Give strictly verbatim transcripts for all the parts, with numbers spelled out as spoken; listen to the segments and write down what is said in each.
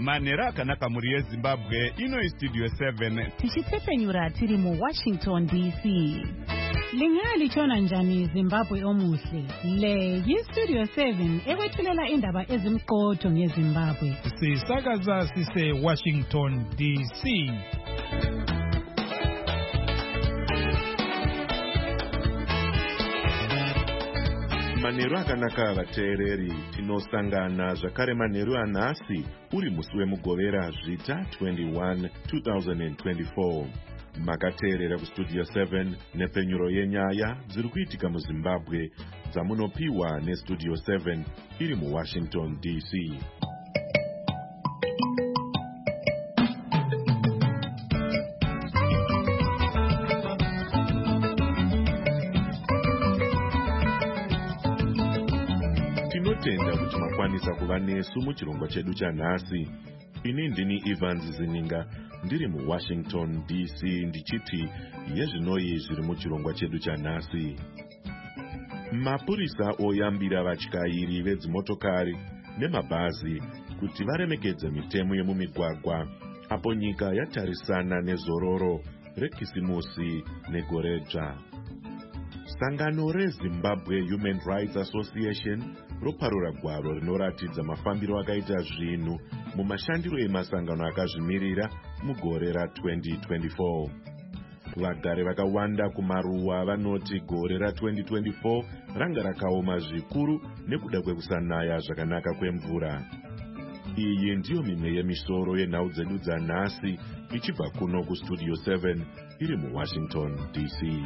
manhero akanaka mhuri yezimbabwe ino studio seven tichitsepenyura tiri mu Washington D C. Lingalitshona njani Zimbabwe omuhle? Le yi-Studio seven ekwethulela indaba ezimqotho ngeZimbabwe. Sisakaza sise Washington D C. Manhero akanaka vateereri, tinosangana zvakare manhero anhasi uri musi wemugovera zvita twenty-one two thousand twenty-four. Makateerera kustudio seven nepenyuro yenyaya dziri kuitika muZimbabwe dzamunopiwa nestudio seven iri muWashington D C. Tinotenda kuti makwanisa kuva nesu muchirongwa chedu chanhasi. Ini ndini Evans Zininga ndiri muWashington D C ndichiti yezvinoi zviri muchirongwa chedu chanhasi. Mapurisa oyambira vatyairi vedzimotokari nemabhazi kuti varemekedze mitemo yemumigwagwa apo nyika yatarisana nezororo rekisimusi negore dzva. Sangano reZimbabwe Human Rights Association roparura gwaro rinoratidza mafambiro akaita zvinhu mumashandiro emasangano akazvimirira mugore ra twenty twenty-four. Vagari vakawanda kumaruwa vanoti gore ra twenty twenty-four ranga rakaoma zvikuru nekuda kwekusanaya zvakanaka kwemvura. Iyi ndiyo mimwe yemisoro yenhau dzedu dzanhasi ichibva kuno kustudio seven iri muWashington D C.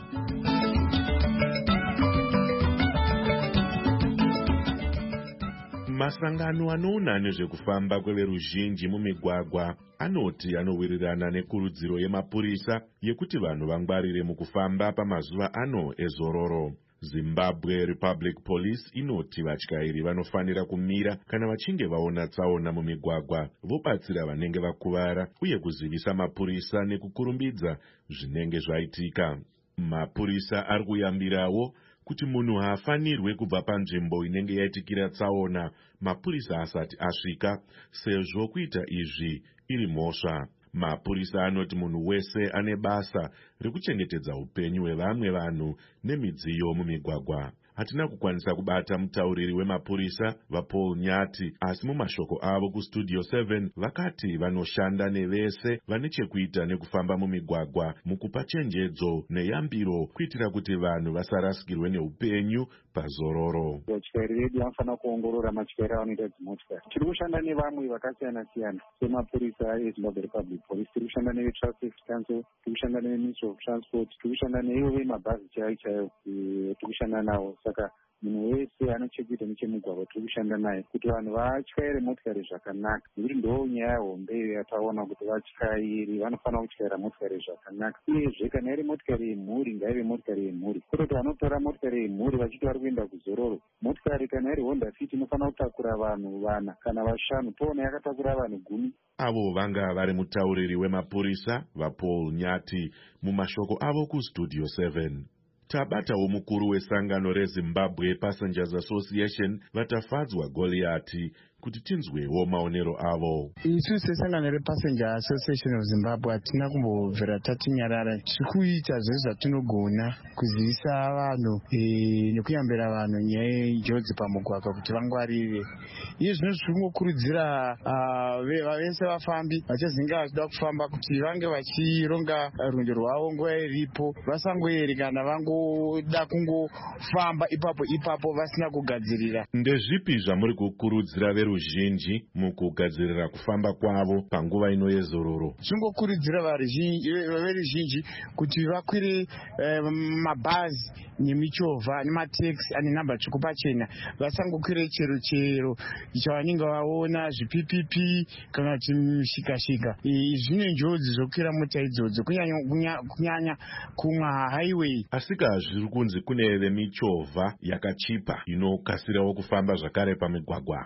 Masangano anoona nezvekufamba kweveruzhinji mumigwagwa anoti anowirirana nekurudziro yemapurisa yekuti vanhu vangwarire mukufamba pamazuva ano ezororo. Zimbabwe Republic Police inoti vatyairi vanofanira kumira kana vachinge vaona tsaona mumigwagwa, vobatsira vanenge vakuvara uye kuzivisa mapurisa nekukurumbidza zvinenge zvaitika. Mapurisa ari kuyambirawo kuti munhu haafanirwe kubva panzvimbo inenge yaitikira tsaona mapurisa asati asvika, sezvo kuita izvi iri mhosva. Mapurisa anoti munhu wese ane basa rekuchengetedza upenyu hwevamwe vanhu nemidziyo mumigwagwa. Hatina kukwanisa kubata mutauriri wemapurisa vaPaul Nyati, asi mumashoko avo kustudio seven vakati vanoshanda nevese vane chekuita nekufamba mumigwagwa mukupa chenjedzo neyambiro kuitira kuti vanhu vasarasikirwe neupenyu pazororo. Vatyairi vedu vanofanira kuongorora matyairi avanoita dzimotokari. Tiri kushanda nevamwe vakasiyana siyana semapurisa eZimbabwe Republic Police, tiri kushanda neveTraffic Safety Council, tiri kushanda neveMinistry of Transport, tiri kushanda neivo vemabhazi chaivo chaivo, tiri kushanda navo. Saka munhu wese anochekuita nechemugwagwa tiri kushanda naye kuti vanhu vatyaire motokari zvakanaka. Nekuti ndo nyaya hombe yataona kuti vatyairi vanofanira kutyaira motokari zvakanaka. Uyezve kana iri motokari yemhuri ngaive motokari yemhuri. Kuti vanotora motokari yemhuri vachiti vari kuenda kuzororo, motokari kana iri Honda Fit inofanira kutakura vanhu vana kana vashanu, toona yakatakura vanhu gumi. Avo vanga vari mutauriri wemapurisa vaPaul Nyati mumashoko avo kustudio seven. Tabatawo mukuru wesangano reZimbabwe Passengers Association vatafadzwa Goliati kuti tinzwewo maonero avo. Isu sesangano rePassenger Association of Zimbabwe hatina kumbobvera tatinyarara. Tirikuita zvese zvatinogona kuzivisa vanhu e, nekuyambira vanhu nyaya yenjodzi pamugwagwa kuti vangwarire. Iye zvino zviringokurudzira uh, vese vafambi vachazinga vachida kufamba kuti vange vachironga rwendo rwavo nguva iripo, vasangoeri kana vangoda kungofamba ipapo ipapo vasina kugadzirira. Ndezvipi zvamuri kukurudzira veruzhinji mukugadzirira kufamba kwavo panguva ino yezororo? Tingokurudzira veruzhinji kuti vakwire eh, mabhazi nemichovha nemateksi ane namba tsvuku pachena, vasangokwire chero chero chavanenge vaona zvipipipi kana chimishikashika. Zvine njodzi zvokwira mota idzodzo kunyanya kunyanya kuma highway. Asika zviri kunzi kune vemichovha yakachipa inokasirawo kufamba zvakare pamigwagwa. Vanhu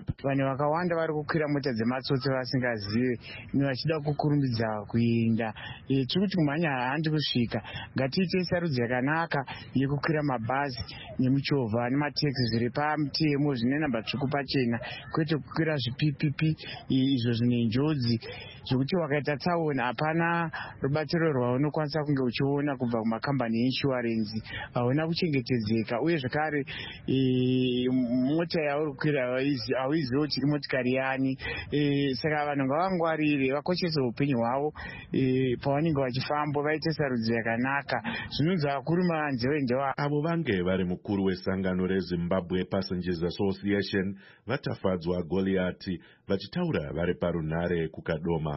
vakawanda vari kukwira mota dzematsotsi vasingazive vachida kukurumbidza kuenda. Tiri kuti kumhanya handi kusvika, ngatiite sarudzo yakanaka yekukwira mabhazi nemuchovha nemateksi zviri pamutemo zvine namba tsvuku pachena, kwete kukwira zvipipipi izvo zvine njodzi zvokuti wakaita tsaona hapana rubatsiro rwaunokwanisa kunge uchiona kubva kumakambani einsurance, hauna kuchengetedzeka, uye zvakare mota yauri kukwira hauizivi kuti imotikari yani. Saka vanhu ngavangwarire, vakoshese upenyu hwavo pavanenge vachifamba, vaite sarudzo yakanaka. Zvinonzi vakuru manzeve ndewa avo vange vari mukuru wesangano reZimbabwe Passengers Association vatafadzwa Goliati vachitaura vari parunhare kuKadoma.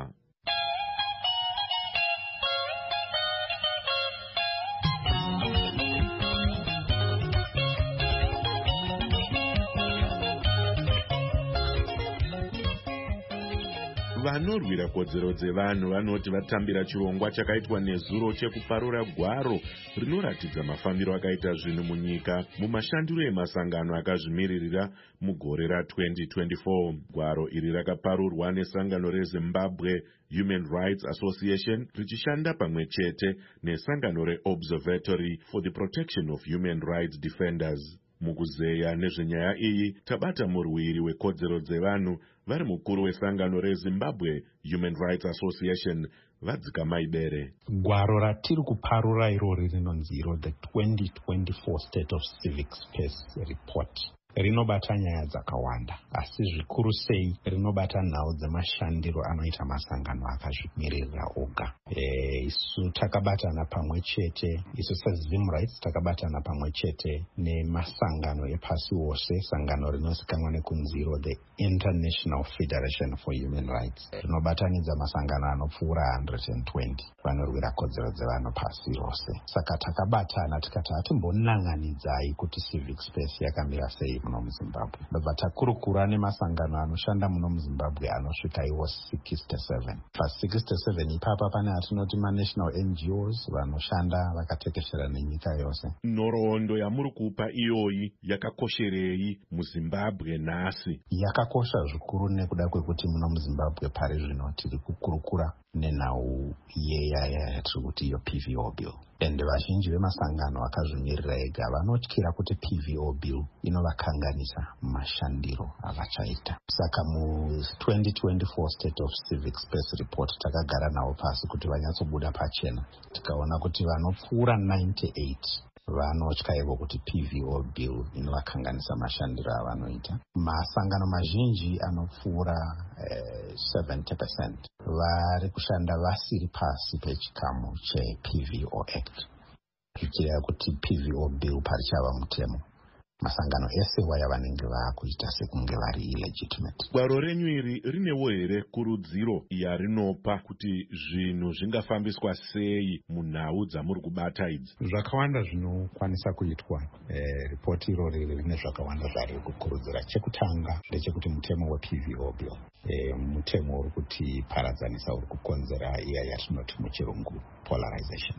Vanorwira kodzero dzevanhu vanoti vatambira chirongwa chakaitwa nezuro chekuparura gwaro rinoratidza mafambiro akaita zvinhu munyika mumashandiro emasangano akazvimiririra mugore ra-twenty twenty-four. Gwaro iri rakaparurwa nesangano reZimbabwe Human Rights Association richishanda pamwe chete nesangano reObservatory for the Protection of Human Rights Defenders. Mukuzeya nezvenyaya iyi tabata murwiri wekodzero dzevanhu vari mukuru wesangano reZimbabwe Human Rights Association Vadzika Maibere. Gwaro ratiri kuparura irori rinonzi iro the twenty twenty-four State of Civic Space Report rinobata nyaya dzakawanda, asi zvikuru sei rinobata nhau dzemashandiro anoita masangano akazvimiririra oga. E, isu takabatana pamwe chete, isu seZim Rights takabatana pamwe chete nemasangano epasi wose, sangano rinozikanwa nekunziro the International Federation for Human Rights. Rinobatanidza masangano anopfuura one hundred twenty vanorwira kodzero dzevanhu pasi rose. Saka takabatana tikati hatimbonanganidzai kuti civic space yakamira sei muno muZimbabwe. Ndobva takurukura nemasangano anoshanda muno muZimbabwe anosvika iwo sixty-seven. Pa-sixty-seven ipapa pane atinoti ma-national N G Os vanoshanda vakatekeshera nenyika yose. Nhoroondo yamuri kupa iyoyi yakakosherei muZimbabwe nhasi? Yakakosha zvikuru nekuda kwekuti muno muZimbabwe pari zvino tiri kukurukura nenhau yeyaya yatiri kuti iyo P V O bill. Ende vazhinji vemasangano akazvimirira ega vanotyira kuti P V O bill inovakanganisa mashandiro avachaita. Saka mu twenty twenty-four State of Civic Space Report takagara navo pasi kuti vanyatsobuda pachena. Tikaona kuti vanopfuura ninety-eight vanotya ivo kuti P V O bill inovakanganisa mashandiro avanoita. Masangano mazhinji anopfuura eh, seventy percent vari kushanda vasiri pasi pechikamu che-P V O Act, zvichireva kuti P V O bill parichava mutemo. Masangano ese waya vanenge vakuita sekunge vari illegitimate. Gwaro renyu iri rinewo here kurudziro yarinopa kuti zvinhu zvingafambiswa sei munhau dzamuri kubata idzi? Zvakawanda zvinokwanisa kuitwa. Eh, ripoti irori rine zvakawanda zvari kukurudzira. Chekutanga ndechekuti mutemo we-P V O bill, eh, mutemo uri kuti paradzanisa uri kukonzera iya yatinoti muchirungu polarization.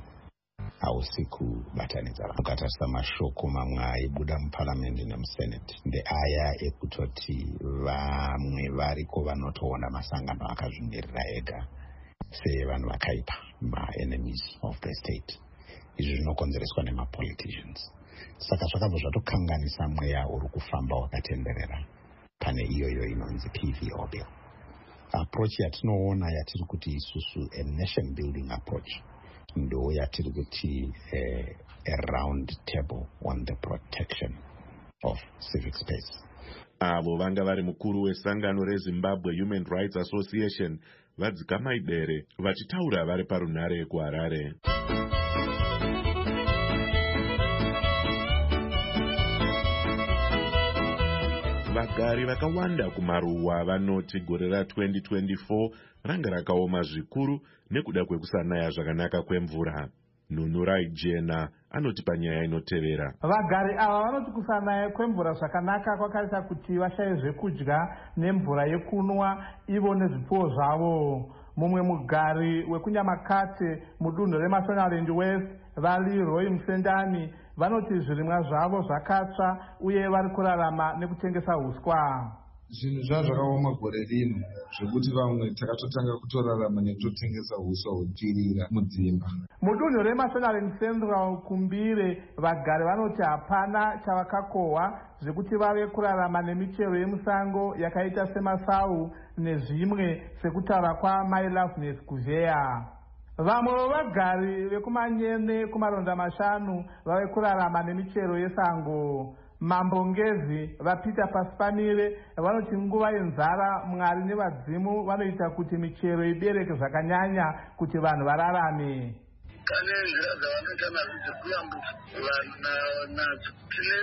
Hausi kubatanidza vanhu. Ukatarisa mashoko mamwe aibuda muparamendi nemusenate ndeaya ekutoti vamwe variko vanotoona masangano akazvimirira ega sevanhu vakaipa, ma-enemies of the state. Izvi zvinokonzereswa nemapoliticians. Saka zvakabva zvatokanganisa mweya uri kufamba wakatenderera pane iyoyo inonzi P V O bill. Approach yatinoona yatiri kuti isusu a nation building approach ndo yatiri kuti eh, a round table on the protection of civic space. Avo vanga vari mukuru wesangano reZimbabwe Human Rights Association Vadzika Maibere vachitaura vari parunhare kuHarare. Vagari vakawanda kumaruwa vanoti gore ra-twenty twenty-four ranga rakaoma zvikuru nekuda kwekusanaya zvakanaka kwemvura. Nunurai Jena anoti panyaya inotevera. Vagari ava vanoti kusanaya kwemvura zvakanaka kwakaita kuti vashaye zvekudya nemvura yekunwa ivo nezvipfuwo zvavo. Mumwe mugari wekunyamakate mudunhu reMashonaland West Valley Roy Musendani vanoti zvirimwa zvavo zvakatsva uye vari kurarama nekutengesa huswa. zvinhu zvazvakaoma gore rino zvekuti vamwe takatotanga kutorarama nekutotengesa huswa hwepirira mudzimba. Mudunhu reMashonaland Central kumbire vagari vanoti hapana chavakakohwa zvekuti vave kurarama nemichero yemusango yakaita semasau nezvimwe sekutaura kwaMai Loveness Kuveya. Vamwe vevagari vekumanyene kumaronda mashanu vave kurarama nemichero yesango. Mambongezi vaPeter Pasipanire vanoti nguva yenzara Mwari nevadzimu vanoita kuti michero ibereke zvakanyanya kuti vanhu vararame. Pane nzira dzavanoita nadzo dzekuyambutsa vanhu nadzo. Tine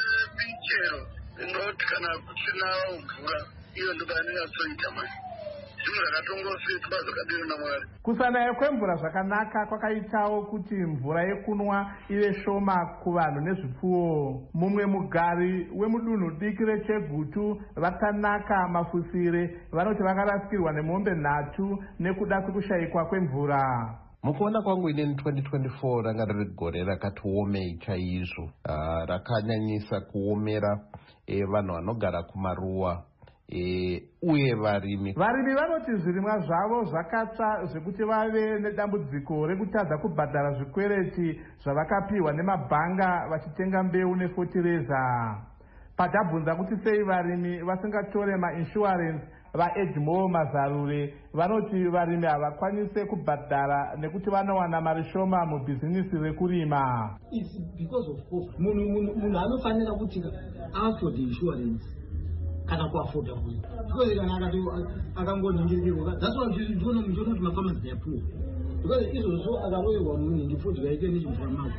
michero inoti kana kusina mvura iyo ndo painonyatsoita manje. Zvinhu zvakatongositwa zvakadiro naMwari. Kusanaya kwemvura zvakanaka kwakaitawo kuti mvura yekunwa ive shoma kuvanhu nezvipfuwo. Mumwe mugari wemudunhu diki reChegutu vakanaka Mafusire vanoti vakarasikirwa nemombe nhatu nekuda kwekushayikwa kwemvura. Mukuona kwangu ineni twenty twenty-four ranga riri gore rakati omei chaizvo, uh, rakanyanyisa kuomera e, vanhu vanogara kumaruwa e, uye varimi. Varimi vanoti zvirimwa zvavo zvakatsva zvekuti vave nedambudziko rekutadza kubhadhara zvikwereti zvavakapiwa nemabhanga vachitenga mbeu nefotireza. Patabvunza kuti sei varimi vasingatore mainsurance vaEdmore Mazarure vanoti varimi havakwanise kubhadhara nekuti vanowana mari shoma mubhizinisi rekurima. It's because of cost. Munhu anofanira kuti afford insurance kana kuafoda kuti. Because kana akati akangoningirwa that's why you don't know kuti mafarmers they are poor. Because izvozvo akaroyerwa munhu ndifoti vaite nechimufamazi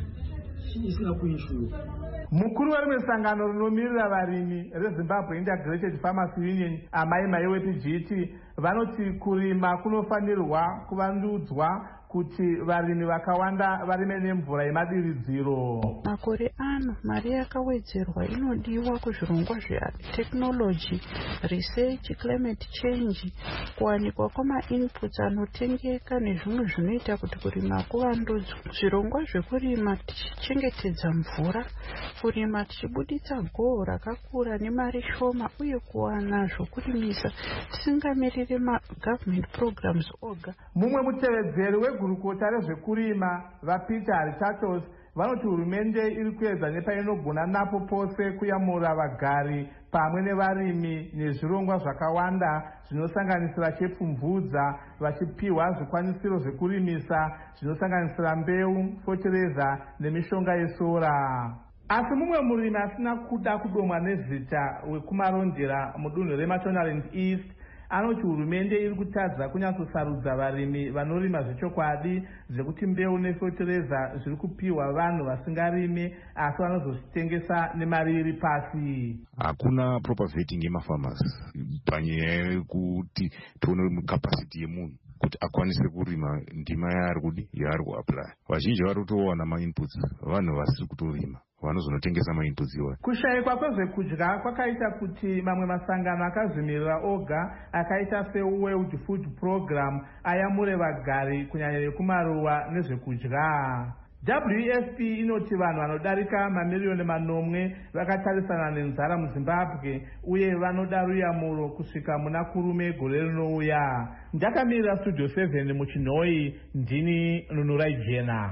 isina kuinsura. Mukuru werimwe sangano rinomirira varimi reZimbabwe Integrated Farmers Union Amai Maiwepi G T vanoti kurima kunofanirwa kuvandudzwa kuti varimi vakawanda varime nemvura yemadiridziro. Makore ano mari yakawedzerwa inodiwa kuzvirongwa zvetekinoloji, research, climate change, kuwanikwa kwama-inputs anotengeka nezvimwe zvinoita kuti kurima kuvandudzwe. Zvirongwa zvekurima tichichengetedza mvura, kurima tichibuditsa goho rakakura nemari shoma uye kuwana zvokurimisa tisingamiriri ma-government programs oga. Mumwe mutevedzeri wegurukota rezvekurima vaPeter Haritatos vanoti hurumende iri kuedza nepainogona napo pose kuyamura vagari pamwe nevarimi nezvirongwa zvakawanda zvinosanganisira chepfumvudza vachipiwa zvikwanisiro zvekurimisa zvinosanganisira mbeu, fotireza nemishonga yesora. Asi mumwe murimi asina kuda kudomwa nezita wekumarondera mudunhu reMashonaland East anoti hurumende iri kutadza kunyatsosarudza varimi vanorima zvechokwadi zvekuti mbeu nefotireza zviri kupiwa vanhu vasingarimi asi vanozozvitengesa nemari iri pasi. Hakuna proper vetting yemafarmers panyaya yekuti tione capacity yemunhu kuti akwanise kurima ndima yaari kudi yaari kuapply. Vazhinji vari kutowana ma-inputs vanhu vasiri kutorima vanozonotengesa ma-inputs iwayo. Kushayikwa kwezvekudya kwakaita kuti mamwe masangano akazvimirira oga akaita seWorld Food Program ayamure vagari kunyanya vekumaruwa nezvekudya. W F P inoti vanhu vanodarika mamiriyoni manomwe vakatarisana nenzara muZimbabwe uye vanoda ruyamuro kusvika muna kurume gore rinouya. Ndakamirira Studio seven muChinoi, ndini Nunurai Jena.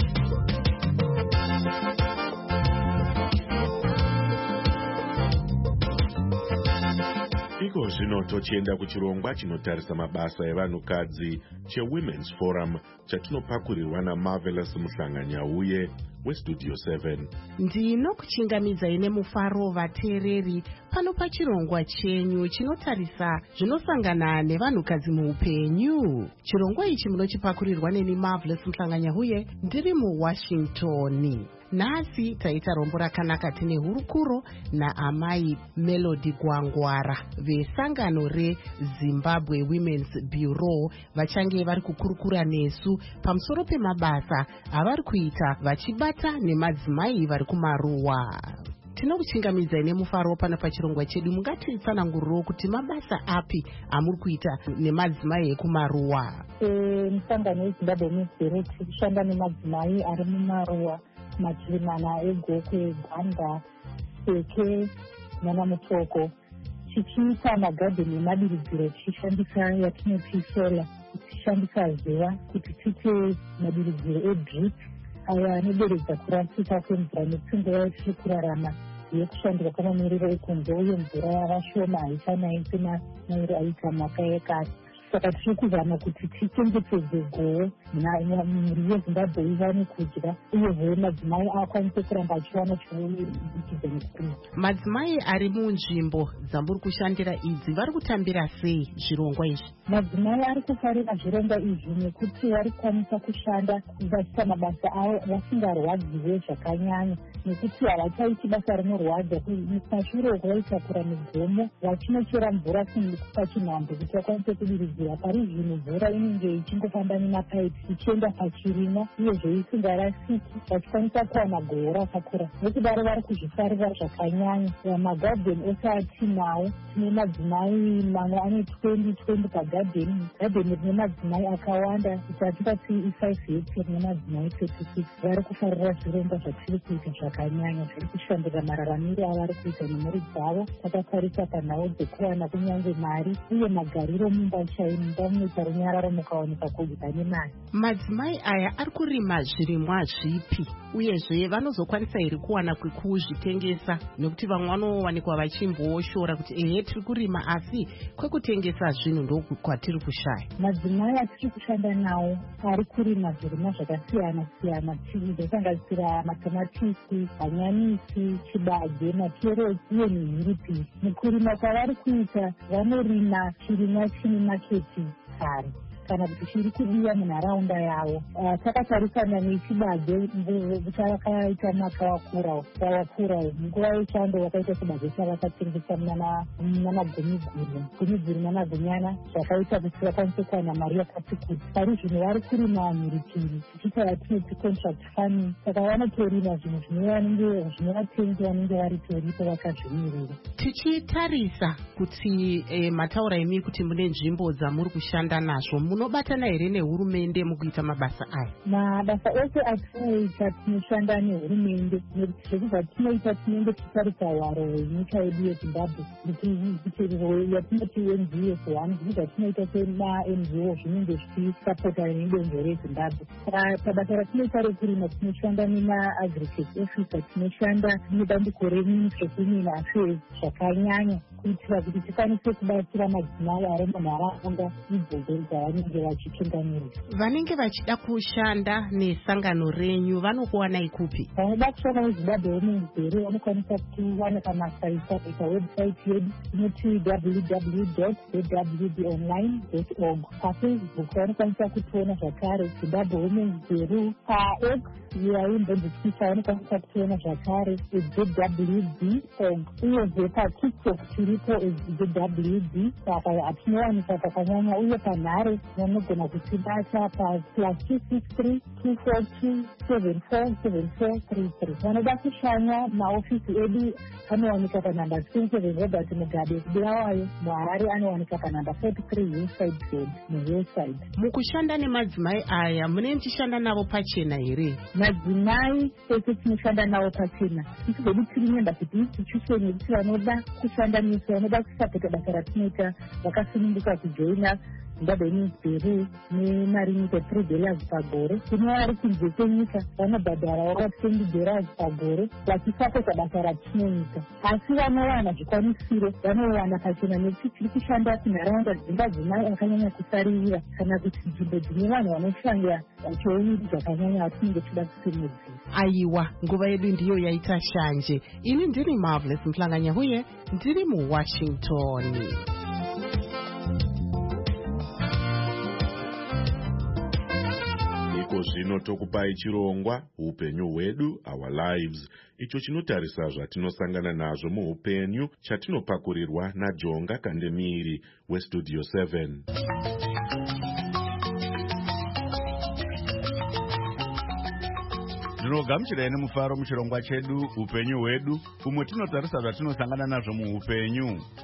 Iko zvino tochienda kuchirongwa chinotarisa mabasa evanhukadzi cheWomen's Forum chatinopakurirwa naMarvelous Muhlanganyauye weStudio seven. Ndinokuchingamidzai nemufaro vateereri pano pachirongwa chenyu chinotarisa zvinosangana nevanhukadzi muupenyu. Chirongwa ichi munochipakurirwa neni Marvelous Muhlanganyauye ndiri muWashington. Nhasi taita rombo rakanaka tine hurukuro naamai Melody Gwangwara vesangano reZimbabwe Women's Bureau vachange vari kukurukura nesu pamusoro pemabasa avari kuita vachibata nemadzimai vari kumaruwa. Tinokuchingamidzai nemufaro pana pachirongwa chedu. Mungatitsanangurirewo kuti mabasa api amuri kuita nemadzimai ekumaruwa? Musangano weZimbabwe Women's Bureau tiri kushanda nemadzimai ari mumaruwa machirimana egokwe, ganda, seke nana mutoko. tichiita magadheni emadiridziro tichishandisa yatinoti sola, tichishandisa zuva kuti tiite madiridziro edrip ayo anoderedza kurasika kwemvura nekuti nguva yatiri kurarama yekushandika kwamamiriro ekunze uye mvura yava shoma haichanai semamiriro aita maka yekare. Saka tiri kuzama kuti tichengetedze gowe mhuri yezimbabwe iwane kudya uyehe madzimai akwanise kuramba achiwana chinoitikidza nekurima. Madzimai ari munzvimbo dzamuri kushandira idzi vari kutambira sei zvirongwa izvi? Madzimai ari kufarira zvirongwa izvi nekuti vari kukwanisa kushanda vachiita mabasa avo vasingarwadziwe zvakanyanya, nekuti havachaiti basa rinorwadza. Pashure kwavaitakura migomo vachinochera mvura pachinhambo kuti vakwanise kudiridzira. Pari zvino mvura inenge ichingofamba nemapaipi ichienda pachirimwa uyezve isingarasiki, vachikwanisa kuwana goho rakakura. Nekudaro vari kuzvifarira zvakanyanya. Magadheni ose atinawo tine madzimai mamwe ane twendi twendi pagadheni. Gadheni rine madzimai akawanda itatingati five hectare nemadzimai thirty-six. Vari kufarira zvirongwa zvatiri kuita zvakanyanya, zviri kushandira mararamiro avari kuita nemhuri dzavo. Takatarisa panhau dzekuwana kunyange mari uye magariro mumba chai mumba munoita runyararo mukawanika kudya nemari. Madzimai aya ari kurima zvirimwa zvipi uyezve vanozokwanisa here kuwana kwekuzvitengesa, nekuti vamwe vanowanikwa vachimboshora kuti ehe tiri kurima asi kwekutengesa zvinhu ndokwatiri kushaya. Madzimai atiri kushanda nawo ari kurima zvirimwa zvakasiyana siyana zvinosanganisira matomatisi, hanyanisi, chibage, makeroti uye nehiripisi. Mukurima kwavari kuita vanorima chirimwa chine maketi kare kana kuti chiri kudiwa munharaunda yavo. Takatarisana nechibage chavakaita mwaka wakura wakura nguva yechando wakaita chibage chavakatengesa muna gumi gumi gumi gumi mana gunyana, zvakaita kuti vakwanise kuwana mari yakati kuti. Pari zvino vari kurima mhiripiri tichiita yatinoti contract farming. Saka vanotorima zvinhu zvinovatengi vanenge vari toripo vakazvimirira. Tichitarisa kuti eh, mataura imi kuti mune nzvimbo dzamuri kushanda nazvo, munobatana here nehurumende mukuita mabasa aya? Mabasa ose atinoita tinoshanda nehurumende, nekuti zvekubva tinoita tinenge tichitarisa hwaro hwenyika yedu yezimbabwe yatinoti N G O one zvibva tinoita sema-N G O zvinenge zvichisapota nedonzvo rezimbabwe. Pabasa ratinoita rekurima tinoshanda nema-agritech officer, tinoshanda nebandiko reministry of women affairs zvakanyanya kuitira kuti tikwanise kubatsira madzimai ari munharaunda idzodzo dzavanenge vachitungamirira. Vanenge vachida kushanda nesangano renyu vanokuwanai kupi? Vanoda kushanda nezimbabwe women's day vanokwanisa kuwana pamasaita website yedu inoti w w w dot z w b online dot org. PaFacebook vanokwanisa kutoona zvakare Zimbabwe Women's Day. PaX yaimbonzwisisa vanokwanisa kutoona zvakare Z W B org. Uyezve paTikTok tiripo Z W B, saka hatinowanika pakanyanya, uye panhare vanogona kutibata pa plus two six three two four two seven four seven four three three. Vanoda kushanya maofisi edu anowanika panhamba twenty-seven Robert Mugabe Bulawayo muHarare, anowanika panhamba forty-three Hillside Road muHillside. Mukushanda nemadzimai aya mune muchishanda navo pachena here? Madzimai ese tinoshanda navo pachena, tisigodi tiri membership institution yekuti vanoda kushanda nesu, vanoda kusapota basa ratinoita vakasununguka kujoina Zimbabwe Women's Day nemarimita three dollars pagore. Kune vari kunze kwenyika vanobhadhara wakati twenty dollars pagore vachisapota basa ratinoita, asi vanowana zvikwanisiro vanowana pachena nekuti tiri kushanda kunharaunda dzimadzimai akanyanya kusaririra kana kuti nzvimbo dzine vanhu vanoshanda vachioni zvakanyanya vatinenge tida kusimudzira. Aiwa, nguva yedu ndiyo yaita shanje. Ini ndiri Marvelous Mhlanganya huye ndiri muWashington. Zvino tokupai chirongwa upenyu hwedu, our lives, icho chinotarisa zvatinosangana nazvo muupenyu, chatinopakurirwa naJonga Kandemiri weStudio seven. Ndinogamuchirai nemufaro muchirongwa chedu upenyu hwedu, umwe tinotarisa zvatinosangana nazvo muupenyu.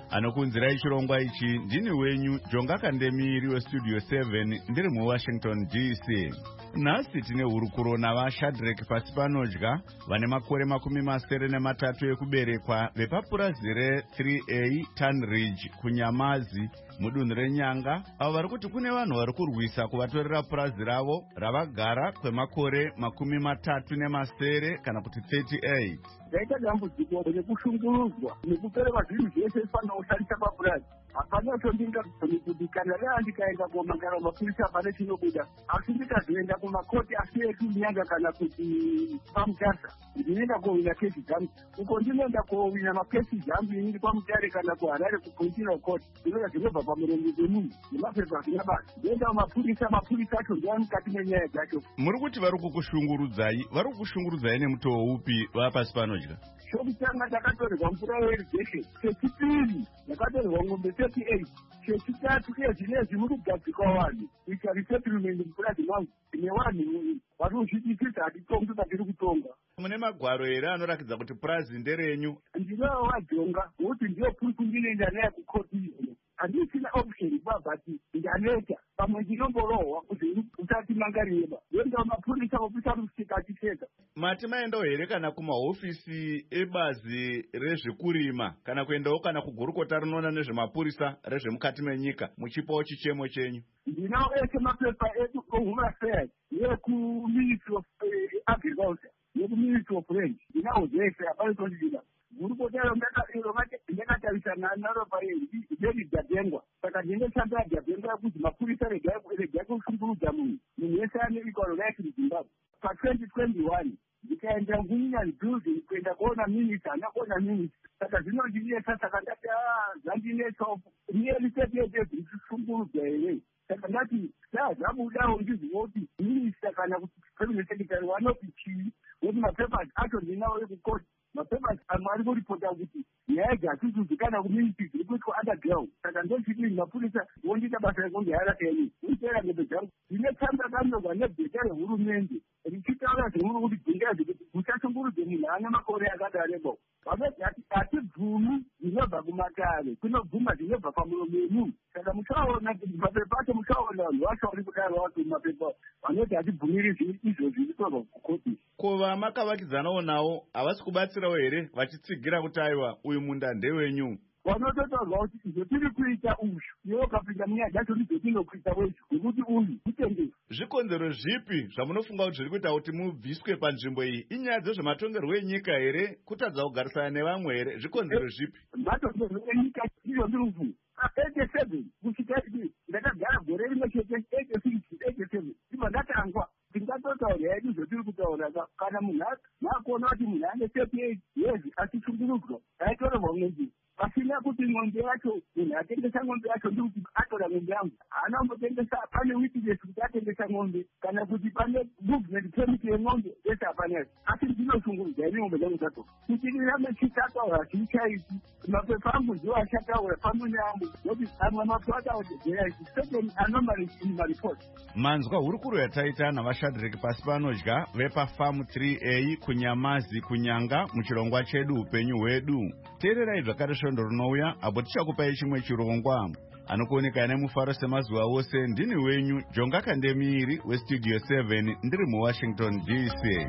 Anokunzirai chirongwa ichi ndini wenyu Jonga Kandemiri westudio seven ndiri muWashington D C. Nhasi tine hurukuro navaShadrack Pasipanodya vane makore makumi masere nematatu ekuberekwa vepapurazi re-three A Tunridge kuNyamazi mudunhu reNyanga, avo vari kuti kune vanhu vari kurwisa kuvatorera purazi ravo ravagara kwemakore makumi matatu nemasere kana kuti thirty-eight. Ndaita dambudziko rekushungurudzwa nekupereka zvinhu zvese zvifanira kushandisa mapurazi. Hapana chondingagoni kuti kana raa ndikaenda komangara mapurisa pane chinobuda, asi ndikazoenda kumakoti asi ekuNyanga kana kuti paMutasa ndinoenda kowina kesi dzangu. Uko ndinoenda kowina makesi dzangu inini paMutare kana kuHarare kuConstitutional Court, zvinova zvinobva pamurongo wemunhu nemapepa asina basa. Ndoenda kumapurisa, mapurisa acho ndiva mukati menyaya dzacho. Muri kuti vari kukushungurudzai, vari kukushungurudzai nemutoo upi vaPasipanodya? Chokutanga ndakatorerwa mvura yeirrigation, chechipiri ndakatorerwa ng'ombe thirty-eight, chechitatu iye zvinezvi muri kugadzikwa vanhu kuita resettlement mupurazi mangu ine vanhu vari kuzvidikisa hatitongi patiri kutonga. Mune magwaro here anorakidza kuti purazi nderenyu? Ndinowo wajonga nokuti ndiyo puri ndinoenda naye kukoti izvo. Handisina option babati ndaneta pamwe ndinomborohwa kuti usati mangareba ndoenda mapurisa opisa kusvika achiteka. Mati maendawo here kana kumahofisi ebazi rezvekurima kana kuendawo kana kugurukota rinoona nezvemapurisa rezvemukati menyika muchipawo chichemo chenyu? Ndinawo ese mapepa edu Home Affairs yekuministry of agriculture yekuministry of range ndinawo zvese hapana chondidina. Gurukotaro ndakatarisana naro paenzi David Dabengwa. Saka ndinotambira Dabengwa kuti mapurisa regai kushungurudza munhu munhu wese ane equal right muZimbabwe. Pa-twenty twenty-one ndikaenda ngunyani building kuenda kuona minista hana kuona minista. Saka zvinondinetsa saka ndati zvandinetsawo nearly thirty-eight days ndichishungurudza here. Saka ndati da zvabudawo ndizivo kuti minista kana kuti permanent secretary wanoti chii kuti mapapers acho ndinawo ekukoti. Mapapers amwe ari kuripota kuti nyaya dzatizuzikana kuminiti dziri kuitwa underground. Saka ndochiti mapurisa wondiita basa rekunge harakeni uipera ngombe dzangu dzine tsamba kanyorwa nebheta rehurumende richitaura zvemuri kuti dzingaa zvekuti muchashungurudze munhu ane makore akadarebo. Vanoti hatibvumi zvinobva kumatare kunobvuma zvinobva pamuromo wemunhu. Saka muchaona mapepa acho muchaona vanhu vacho vari kudaro vati mapepa vanoti hatibvumiri izvo zviri kutorwa kukoti. Kuva makavakidzanawo nawo havasi kubatsirawo here vachitsigira kuti aiwa uyu munda ndewenyu? Vanototaurwa kuti izvo tiri kuita uyu iwe ukapinda munyaya dzacho ndizotinokuita wezvo nekuti uyu mutengesi. Zvikonzero zvipi zvamunofunga kuti zviri kuita kuti mubviswe panzvimbo iyi? Inyaya dzezvematongerwo enyika here, kutadza kugarisana nevamwe here? Zvikonzero zvipi? Matongerwo enyika ndizvo ndiri kufunga. eighty-seven kusvika ndakagara gore rimwe chete eighty-six eighty-seven ndibva ndatangwa ndingatotaura hedu zvotiri kutaura kana munhu akuona kuti munhu ane thirty-eight years achishungurudzwa aitorerwa mwedzi pasina kuti ng'ombe yacho munhu atengesa ng'ombe yacho ndikuti atora ng'ombe yangu haana kumbotengesa pane witness kuti atengesa ng'ombe kana kuti pane movement permit yeng'ombe yese hapana. Asi ndinoshungurudza ine ng'ombe dzangu dzatora kuti ndiname chichataura chichaiti mapepa angu ndiwo achataura pamwe neangu nokuti amwe mapepa ataura there is certain anomalies in my report. Manzwa hurukuro yataita navaShadrack Pasipanodya vepafamu three A kuNyamazi kuNyanga muchirongwa chedu upenyu hwedu. Teererai zvakare svondo rinouya apo tichakupai chimwe chirongwa. Anokuoneka nemufaro semazuva ose ndini wenyu Jonga Kandemiri westudio seven ndiri muWashington D C.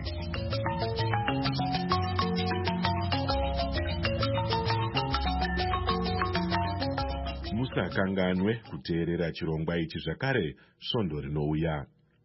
Musakanganwe kuteerera chirongwa ichi zvakare svondo rinouya.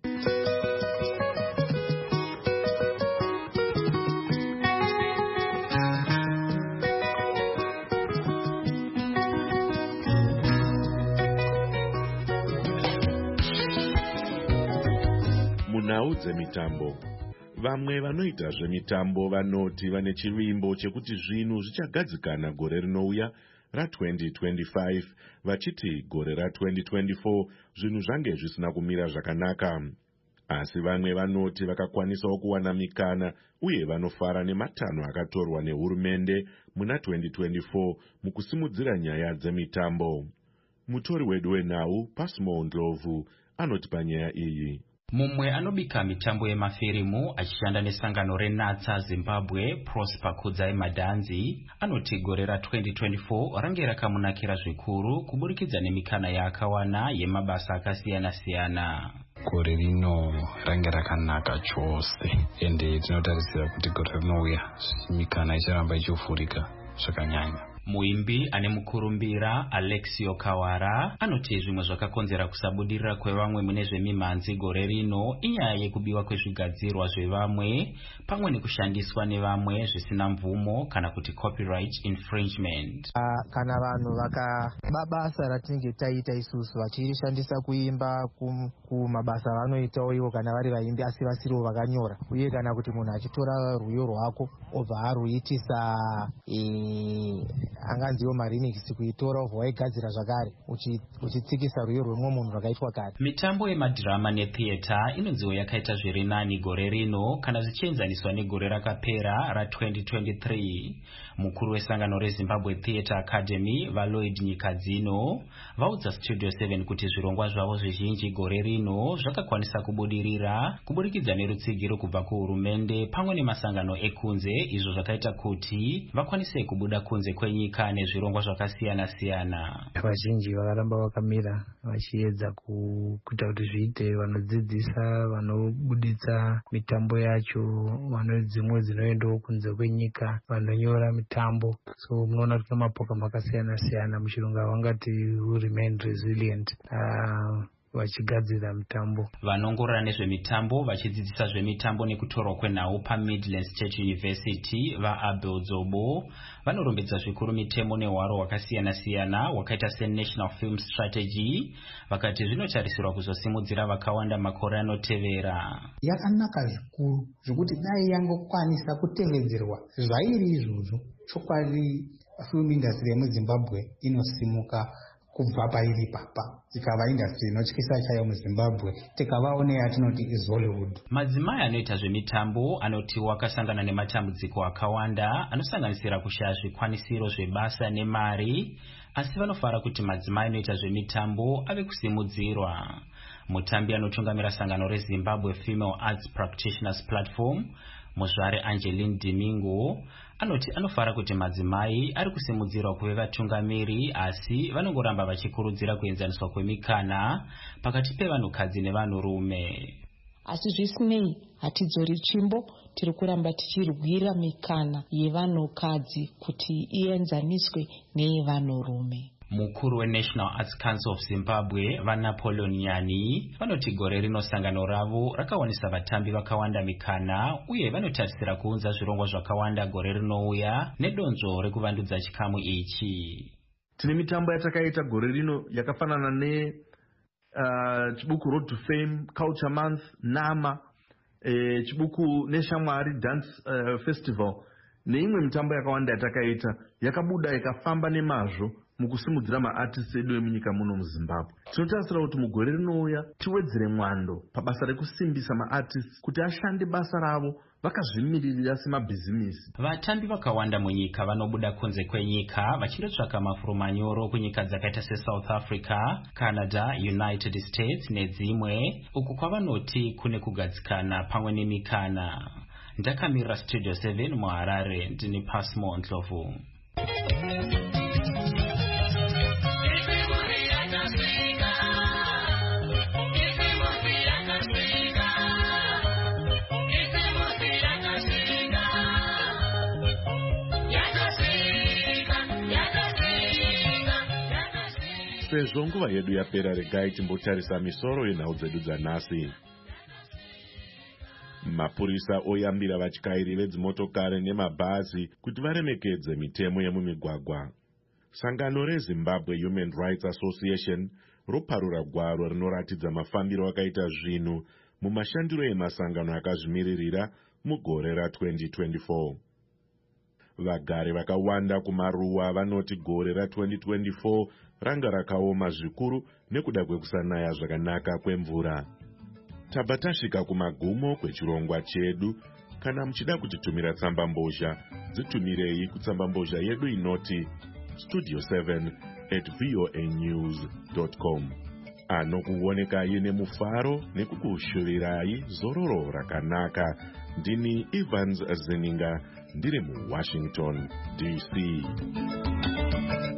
Munhau dzemitambo. Vamwe vanoita zvemitambo vanoti vane chivimbo chekuti zvinhu zvichagadzikana gore rinouya ra-twenty twenty-five vachiti gore ra-twenty twenty-four zvinhu zvange zvisina kumira zvakanaka. Asi vamwe vanoti vakakwanisawo kuwana mikana uye vanofara nematanho akatorwa nehurumende muna twenty twenty-four mukusimudzira nyaya dzemitambo. Mutori wedu wenhau Pasmo Ndlovu anoti panyaya iyi. Mumwe anobika mitambo yemafirimu achishanda nesangano renatsa Zimbabwe Prosper Kudzai Madhanzi anoti gore ra twenty twenty-four range rakamunakira zvikuru kuburikidza nemikana yaakawana yemabasa akasiyana-siyana. Gore rino range rakanaka chose ende tinotarisira kuti gore rinouya mikana icharamba ichifurika zvakanyanya. Muimbi ane mukurumbira Alexio Kawara anoti zvimwe zvakakonzera kusabudirira kwevamwe mune zvemimhanzi gore rino inyaya yekubiwa kwezvigadzirwa zvevamwe pamwe nekushandiswa nevamwe zvisina mvumo kana kuti copyright infringement. Uh, kana vanhu vakaba basa ratinenge taita isusu vachirishandisa kuimba kumabasa vanoitawo ivo kana vari vaimbi asi vasirivo vakanyora, uye kana kuti munhu achitora rwiyo rwako obva aruitisa e... anganziwo marinix kuitora obva waigadzira zvakare uchitsikisa rwiyo rwemwe munhu rwakaitwa kare. Mitambo yemadhirama netheatre inonziwo yakaita zviri nani gore rino kana zvichienzaniswa negore rakapera ra twenty twenty-three. Mukuru wesangano reZimbabwe Theatre Academy vaLloyd Nyikadzino vaudza Studio seven kuti zvirongwa zvavo zvizhinji gore rino zvakakwanisa kubudirira kuburikidza nerutsigiro kubva kuhurumende pamwe nemasangano ekunze, izvo zvakaita kuti vakwanise kubuda kunze kwenyika nezvirongwa zvakasiyana-siyana. Vazhinji vakaramba vakamira vachiedza kuita kuti zviite, vanodzidzisa, vanobuditsa mitambo yacho, vanodzimwe dzinoendawo kunze kwenyika, vanonyora mitambo. So munoona kuti mapoka makasiyana-siyana muchirungu vangati who remain resilient uh, vachigadzira mitambo. Vanongorora nezvemitambo vachidzidzisa zvemitambo nekutorwa kwenhau paMidlands State University vaAbel Dzobo vanorombedza zvikuru mitemo nehwaro hwakasiyana-siyana hwakaita seNational Film Strategy, vakati zvinotarisirwa kuzosimudzira vakawanda makore anotevera. Yakanaka zvikuru zvokuti dai yangokwanisa kutevedzerwa zvairi izvozvo, chokwadi film industry yemuZimbabwe inosimuka kubva pairi papa ikava industry inotyisa chayo muZimbabwe tikavaone yatinoti is Hollywood. Madzimai anoita zvemitambo anoti wakasangana nematambudziko akawanda anosanganisira kushaya zvikwanisiro zvebasa nemari, asi vanofara kuti madzimai anoita zvemitambo ave kusimudzirwa. Mutambi anotungamira sangano reZimbabwe Female Arts Practitioners Platform Muzvare Angeline Domingo anoti anofara kuti madzimai ari kusimudzirwa kuve vatungamiri, asi vanongoramba vachikurudzira kuenzaniswa kwemikana pakati pevanhukadzi nevanhurume. Asi zvisinei hatidzori tsvimbo, tiri kuramba tichirwira mikana yevanhukadzi kuti ienzaniswe neyevanhurume. Mukuru weNational Arts Council of Zimbabwe vaNapoleon Nyani vanoti gore rino sangano ravo rakawanisa vatambi vakawanda mikana, uye vanotarisira kuunza zvirongwa zvakawanda gore rinouya nedonzvo rekuvandudza chikamu ichi. Tine mitambo yatakaita gore rino yakafanana ne uh, chibuku Road to Fame, Culture Month, Nama, eh, chibuku Neshamwari Dance uh, Festival neimwe mitambo yakawanda yatakaita yakabuda yakafamba nemazvo mukusimudzira maartists edu emunyika muno muZimbabwe. Tinotarisira kuti mugore rinouya tiwedzere mwando pabasa rekusimbisa maartists kuti ashande basa ravo vakazvimiririra semabhizimisi. Vatambi vakawanda munyika vanobuda kunze kwenyika vachindotsvaka mafuro manyoro kunyika dzakaita seSouth Africa, Canada, United States nedzimwe, uku kwavanoti kune kugadzikana pamwe nemikana. Ndakamirira Studio seven muHarare, ndini Pasmo Ndlovu. Sezvo nguva yedu yapera, regai timbotarisa misoro yenhau dzedu dzanhasi. Mapurisa oyambira vatyairi vedzimotokari nemabhazi kuti varemekedze mitemo yemumigwagwa. Sangano reZimbabwe Human Rights Association roparura gwaro rinoratidza mafambiro akaita zvinhu mumashandiro emasangano akazvimiririra mugore ra twenty twenty-four. Vagari vakawanda kumaruwa vanoti gore ra twenty twenty-four ranga rakaoma zvikuru nekuda kwekusanaya zvakanaka kwemvura. Tabva tasvika kumagumo kwechirongwa chedu. Kana muchida kutitumira tsamba mbozha, dzitumirei kutsamba mbozha yedu inoti studio seven at voanews dot com. anokuonekai nemufaro nekukushoverai zororo rakanaka. Ndini Evans Zeninga ndiri muWashington D C.